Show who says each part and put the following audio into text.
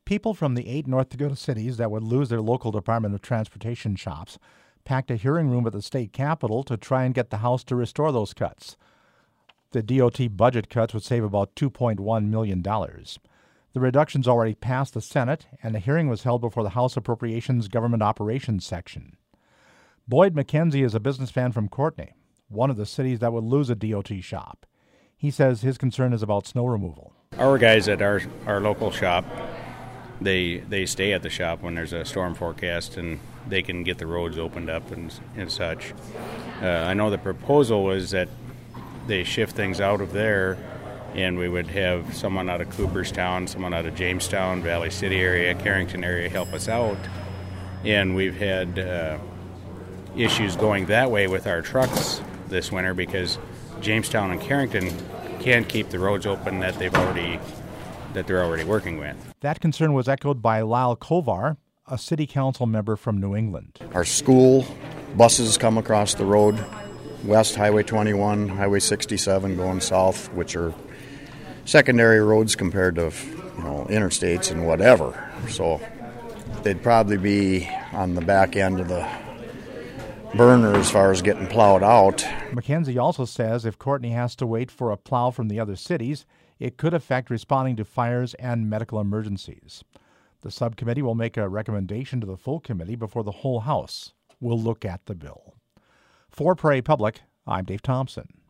Speaker 1: People from the 8 North Dakota cities that would lose their local Department of Transportation shops packed a hearing room at the state capitol to try and get the House to restore those cuts. The DOT budget cuts would save about $2.1 million. The reductions already passed the Senate, and a hearing was held before the House Appropriations Government Operations section. Boyd McKenzie is a businessman from Courtenay, one of the cities that would lose a DOT shop. He says his concern is about snow removal.
Speaker 2: Our guys at our local shop, they stay at the shop when there's a storm forecast, and they can get the roads opened up and such. I know the proposal was that they shift things out of there, and we would have someone out of Cooperstown, someone out of Jamestown, Valley City area, Carrington area help us out. And we've had issues going that way with our trucks this winter because Jamestown and Carrington can't keep the roads open that they're already working with.
Speaker 1: That concern was echoed by Lyle Kovar, a city council member from New England.
Speaker 3: Our school buses come across the road, west Highway 21, Highway 67 going south, which are secondary roads compared to interstates and whatever. So they'd probably be on the back end of the burner as far as getting plowed out.
Speaker 1: McKenzie also says if Courtenay has to wait for a plow from the other cities, it could affect responding to fires and medical emergencies. The subcommittee will make a recommendation to the full committee before the whole House will look at the bill. For Prairie Public, I'm Dave Thompson.